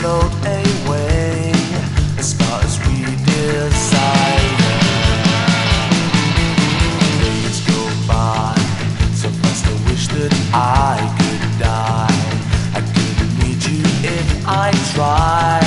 float away as far as we desire. Days go by so fast, I wish that I could die. I couldn't need you if I tried.